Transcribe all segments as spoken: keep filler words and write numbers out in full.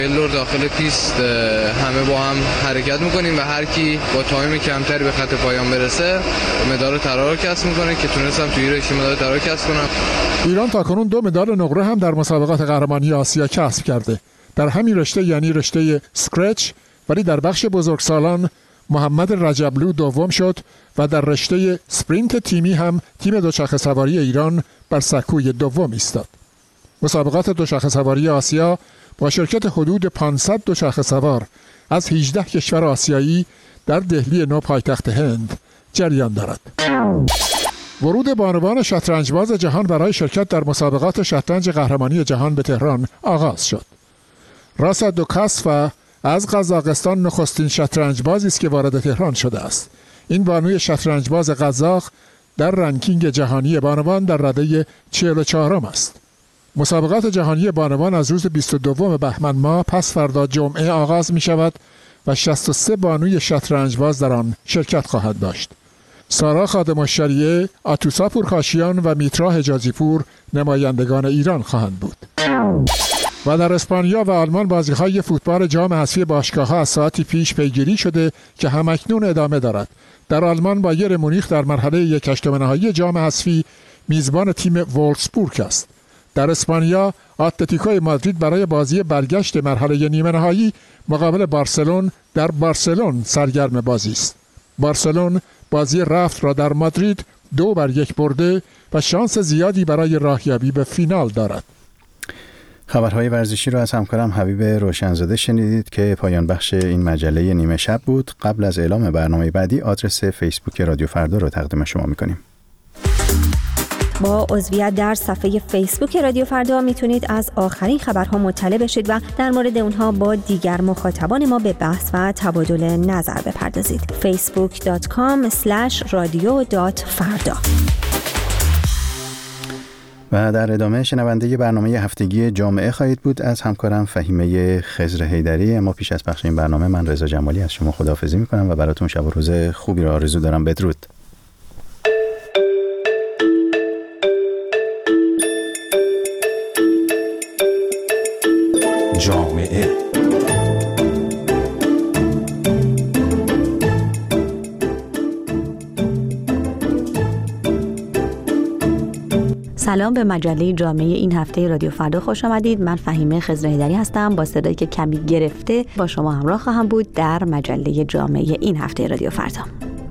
لور داخل پیست همه با هم حرکت میکنیم و هر کی با تایم کمتری به خط پایان برسه مدال طلا کسب میکنه که تونستم توی رشته مدال طلا کسب کنم. ایران تاکنون دو مدال نقره هم در مسابقات قهرمانی آسیا کسب کرده. در همین رشته یعنی رشته اسکرچ، ولی در بخش بزرگسالان محمد رجبلو دوم شد و در رشته اسپرینت تیمی هم تیم دوچرخه سواری ایران بر سکوی دوم ایستاد. مسابقات دوچرخه سواری آسیا با شرکت حدود پانصد دوچرخه سوار از هجده کشور آسیایی در دهلی نو پایتخت هند جریان دارد. ورود بانوان شطرنجباز جهان برای شرکت در مسابقات شطرنج قهرمانی جهان به تهران آغاز شد. راسا دوکاسفا از قزاقستان نخستین شطرنجبازی است که وارد تهران شده است. این بانوی شطرنجباز قزاق در رنکینگ جهانی بانوان در رده چهل و چهارم است. مسابقات جهانی بانوان از روز بیست و دو بهمن ماه پس فردا جمعه آغاز می شود و شصت و سه بانوی شطرنجباز در آن شرکت خواهد داشت. سارا خادم‌الشریعه، آتوسا پورکاشیان و میترا حجازی پور نمایندگان ایران خواهند بود. و در اسپانیا و آلمان بازی‌های فوتبال جام حذفی باشگاه‌ها از ساعتی پیش پیگیری شده که همکنون ادامه دارد. در آلمان بایر مونیخ در مرحله یک هشتم نهایی جام حذفی میزبان تیم وولفسبورگ است. در اسپانیا اتلتیکو مادرید برای بازی برگشت مرحله نیمه نهایی مقابل بارسلون در بارسلون سرگرم بازی است. بارسلون بازی رفت را در مادرید دو بر یک برده و شانس زیادی برای راهیابی به فینال دارد. خبرهای ورزشی را از همکارم حبیب روشنزاده شنیدید که پایان بخش این مجله نیمه شب بود. قبل از اعلام برنامه بعدی آدرس فیسبوک رادیو فردا رو تقدیم شما می‌کنیم. با عضویت در صفحه فیسبوک رادیو فردا میتونید از آخرین خبرها مطلع بشید و در مورد اونها با دیگر مخاطبان ما به بحث و تبادل نظر بپردازید. فیسبوک دات کام اسلش رادیو دات فردا. و در ادامه شنونده برنامه هفتگی جامعه خواهید بود از همکارم فهیمه خضر حیدری. اما پیش از پخش این برنامه من رضا جمالی از شما خداحافظی میکنم و براتون شب و روز خوبی را آرزو دارم. بدرود. جامعه سلام، به مجله جامعه این هفته رادیو فردا خوش آمدید. من فهیمه خضر حیدری هستم. با صدایی که کمی گرفته با شما همراه خواهم بود در مجله جامعه این هفته رادیو فردا.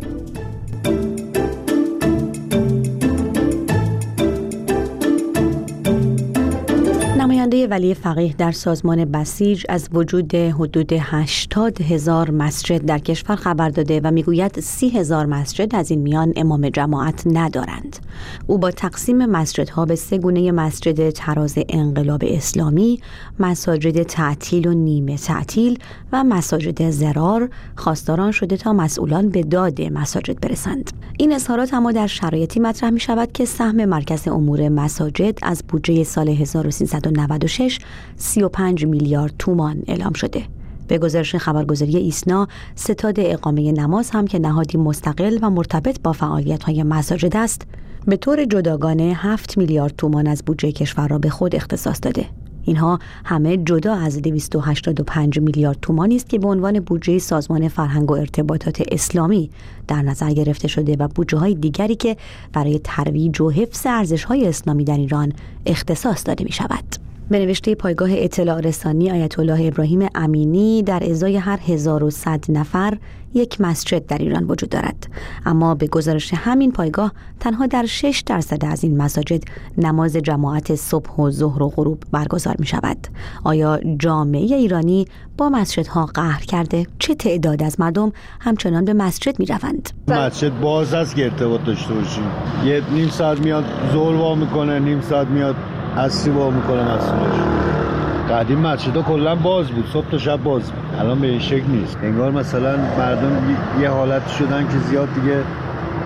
نماینده ولی فقیه در سازمان بسیج از وجود حدود هشتاد هزار مسجد در کشور خبر داده و میگوید سی هزار مسجد از این میان امام جماعت ندارند. او با تقسیم مسجدها به سه گونه مسجد تراز انقلاب اسلامی، مساجد تعطیل و نیمه تعطیل و مساجد ضرار خواستاران شده تا مسئولان به داد مساجد برسند. این اظهارات اما در شرایطی مطرح می شود که سهم مرکز امور مساجد از بودجه سال هزار و سیصد و نود و شش سی و پنج میلیارد تومان اعلام شده. به گزارش خبرگزاری ایسنا، ستاد اقامه نماز هم که نهادی مستقل و مرتبط با فعالیت‌های مساجد است، به طور جداگانه هفت میلیارد تومان از بودجه کشور را به خود اختصاص داده. اینها همه جدا از دویست و هشتاد و پنج میلیارد تومانی است که به عنوان بودجه سازمان فرهنگ و ارتباطات اسلامی در نظر گرفته شده و بودجه‌های دیگری که برای ترویج و حفظ ارزش‌های اسلامی در ایران اختصاص داده می‌شود. به نوشته پایگاه اطلاع رسانی آیت الله ابراهیم امینی، در ازای هر هزار و صد نفر یک مسجد در ایران وجود دارد، اما به گزارش همین پایگاه تنها در شش درصد از این مساجد نماز جماعت صبح و ظهر و غروب برگزار می شود. آیا جامعه ایرانی با مسجدها قهر کرده؟ چه تعداد از مردم همچنان به مسجد می روند؟ مسجد باز است که ارتباط داشته باشیم. یه نیم ساعت میاد ظهر وا میکنه، نیم ساعت میاد عصری وا میکنه مسجدش. قدیم مسجدها کلا باز بود، صبح تا شب باز بود. الان به این شکل نیست. انگار مثلا مردم یه حالت شدن که زیاد دیگه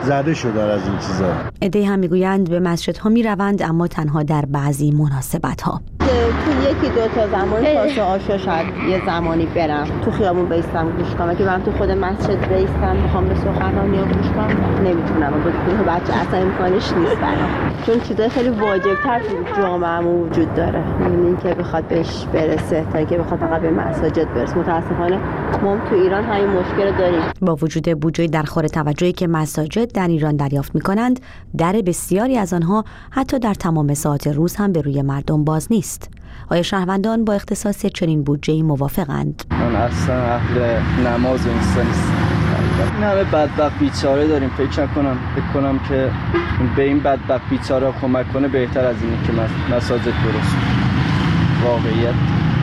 زده شدن از این چیزا. عده‌ای هم میگویند به مسجدها میروند اما تنها در بعضی مناسبت‌ها. تو یکی دو تا زمان پاس آشا شاید یه زمانی برم تو خیابون بیستم گوش کنم، که برم تو خود مسجد بیستم میخوام به سخنرانی یا گوش کنم نمیتونم، با بچه اصلا امکانش نیست برام، چون چیزای خیلی واجب‌تر تو جامعه‌مون وجود داره، یعنی که بخواد بهش برسه تا اینکه بخواد فقط به مساجد برسه. متاسفانه ما تو ایران همین مشکل داریم. با وجود بودجه درخور توجهی که مساجد در ایران دریافت می‌کنند، در بسیاری از آنها حتی در تمام ساعات روز هم به روی مردم باز نیست. آیا شهروندان با اختصاص چنین بودجه‌ای موافقند؟ من اصلا اهل نماز و اینستا نیستم. این همه بدبخت بیچاره داریم، فکر نکنم فکر کنم که به این بدبخت بیچاره کمک کنه بهتر از اینه که مساجد درست. واقعیت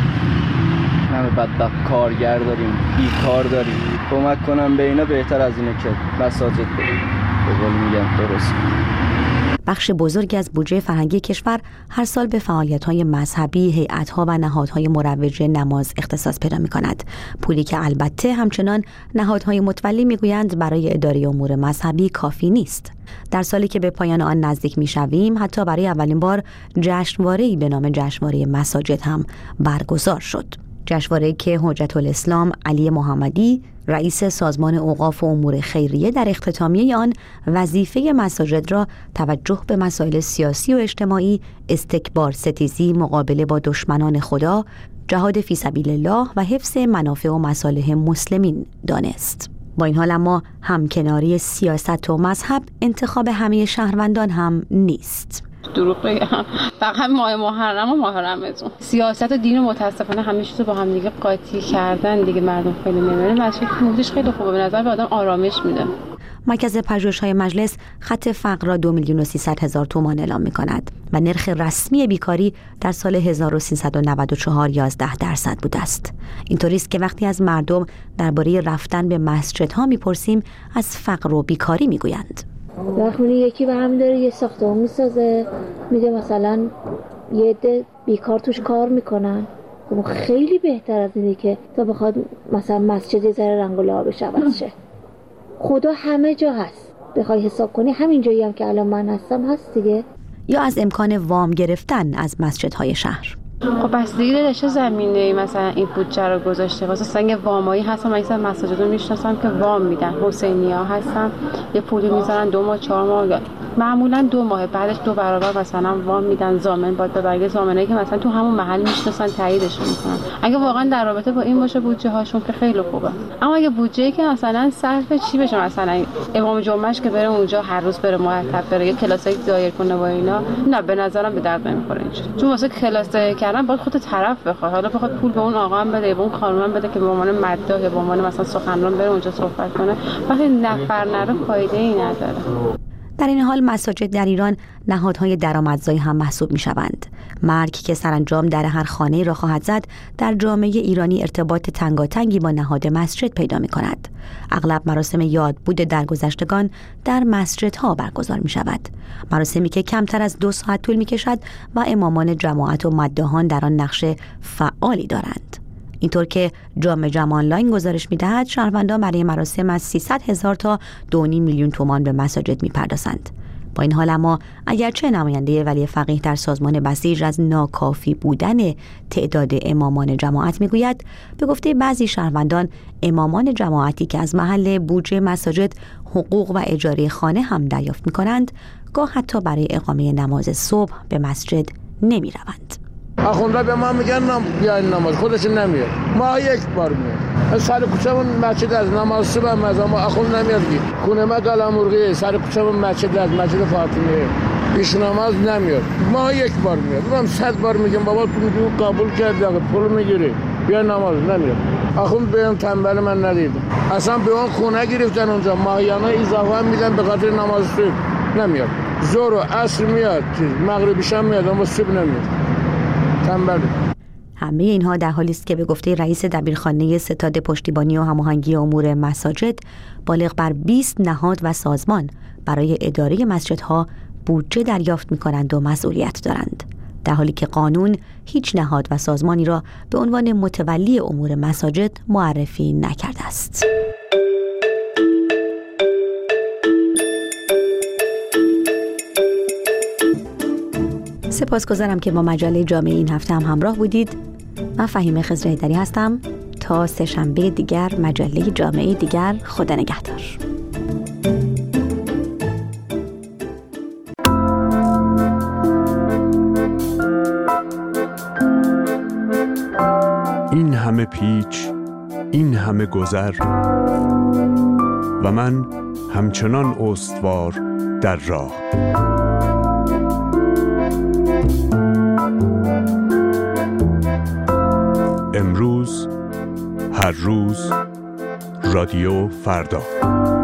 همه بدبخت کارگر داریم، بیکار داریم، کمک کنم به اینا بهتر از اینه که مساجد بریم به قول میگن درست. بخش بزرگی از بودجه فرهنگی کشور هر سال به فعالیت‌های مذهبی، هیئت‌ها و نهادهای مروج نماز اختصاص پیدا می‌کند. پولی که البته همچنان نهادهای متولی می‌گویند برای اداره امور مذهبی کافی نیست. در سالی که به پایان آن نزدیک می‌شویم، حتی برای اولین بار جشنواره‌ای به نام جشنواره مساجد هم برگزار شد. جشنواره‌ای که حجت الاسلام علی محمدی، رئیس سازمان اوقاف و امور خیریه، در اختتامیه آن وظیفه مساجد را توجه به مسائل سیاسی و اجتماعی، استکبار ستیزی، مقابله با دشمنان خدا، جهاد فی سبیل الله و حفظ منافع و مصالح مسلمین دانست. با این حال اما همکناری سیاست و مذهب انتخاب همه شهروندان هم نیست. دروغ بگم فقط ماه محرم و ماه رمضان سیاست و دین متاسفانه همه چیزو با هم دیگه قاطی کردن دیگه. مردم خیلی نمیره مسجد محیطش خیلی خوبه، به نظر به آدم آرامش میده. مرکز پژوهش‌های مجلس خط فقر را دو میلیون و سیصد هزار تومان اعلام می‌کند و نرخ رسمی بیکاری در سال هزار و سیصد و نود و چهار یازده درصد بوده است. اینطوری است که وقتی از مردم درباره رفتن به مسجدها می‌پرسیم از فقر و بیکاری می‌گویند. وقتی یکی برمی داره یه ساختمان میسازه، میگه مثلا یه عده بیکار توش کار میکنن، خیلی بهتر از اینه که تا بخواد مثلا مسجد یه ذره رنگ و لعابش عوض شه. خدا همه جا هست، بخوای حساب کنی همین جایی هم که الان من هستم هست دیگه. یا از امکان وام گرفتن از مسجدهای شهر. خب بستگی داره چه زمینه‌ای مثلا این بودجه رو گذاشته. واسه سنگ وامایی هستن، مثلا مساجد رو میشناسم که وام میدن، حسینی‌ها هستن یه پولی میذارن دو ماه چهار ماه، معمولا دو ماه بعدش دو برابر مثلا وام میدن. ضامن باید به برگه ضامنایی که مثلا تو همون محل میشناسن تاییدش میکنن. اگه واقعا در رابطه با این باشه بودجه هاشون که خیلی خوبه. اما اگه بودجه‌ای که مثلا صرف چی بشه، مثلا امام جمعهش که بره اونجا هر روز بره مرتب بره یه کلاسایی دایر کنه با اینا، نه به نظرم به درد نمیخوره اینجوری. چون واسه کلاس کردن باید خود طرف بخواد، حالا بخواد پول به اون آقا هم بده، به اون خانم بده که به عنوان مداح یا به عنوان مثلا سخنران بره اونجا صحبت کنه، وقتی نفر نره فایده ای نداره. در این حال مساجد در ایران نهادهای درآمدزایی هم محسوب می‌شوند. مرگ که سرانجام در هر خانه‌ای را خواهد زد، در جامعه ایرانی ارتباط تنگاتنگی با نهاد مسجد پیدا می‌کند. اغلب مراسم یادبود درگذشتگان در مسجدها برگزار می‌شود. مراسمی که کمتر از دو ساعت طول می‌کشد و امامان جماعت و مداحان در آن نقش فعالی دارند. اینطور که جامعه جمع آنلاین گزارش می‌دهد شهروندان برای مراسم از سیصد هزار تا دو و نیم میلیون تومان به مساجد می‌پردازند. با این حال اما اگرچه نماینده ولی فقیه در سازمان بسیج از ناکافی بودن تعداد امامان جماعت میگوید، به گفته بعضی شهروندان امامان جماعتی که از محل بودجه مساجد حقوق و اجاره خانه هم دریافت می‌کنند، گاه حتی برای اقامه نماز صبح به مسجد نمی‌روند. آخونده به ما میگن نم بیاین نماز، خودش نمیاد. ما یک بار میاد. سر کوچه‌مون مسجد از نماز صبح هم از ما آخوند نمیاد کی. خونه ما قلمرغی سر کوچه‌مون مسجد از مسجد فاطمه. پیش نماز نمیاد. ما یک بار میاد. من صد بار میگم بابا تو میگی قبول کردی پول میگیری. بیا نماز نمیاد. آخوند به اون تنبل من ندیدم. اصلا به اون خونه گرفتن اونجا ماهیانه اضافه هم میدن به خاطر نماز صبح. نمیاد. ظهر و عصر میاد. مغرب شام میاد اما صبح نمیاد. تنبل. همه اینها در حالی است که به گفته رئیس دبیرخانه ستاد پشتیبانی و هماهنگی امور مساجد، بالغ بر بیست نهاد و سازمان برای اداره مسجدها بودجه دریافت می‌کنند و مسئولیت دارند، در حالی که قانون هیچ نهاد و سازمانی را به عنوان متولی امور مساجد معرفی نکرده است. سپاسگزارم که با مجله جامعه این هفته هم همراه بودید. من فهیمه خضرهیدری هستم. تا سه شنبه دیگر مجله جامعه دیگر. خدا نگهدار. این همه پیچ، این همه گذر و من همچنان استوار در راه. امروز، هر روز، رادیو فردا.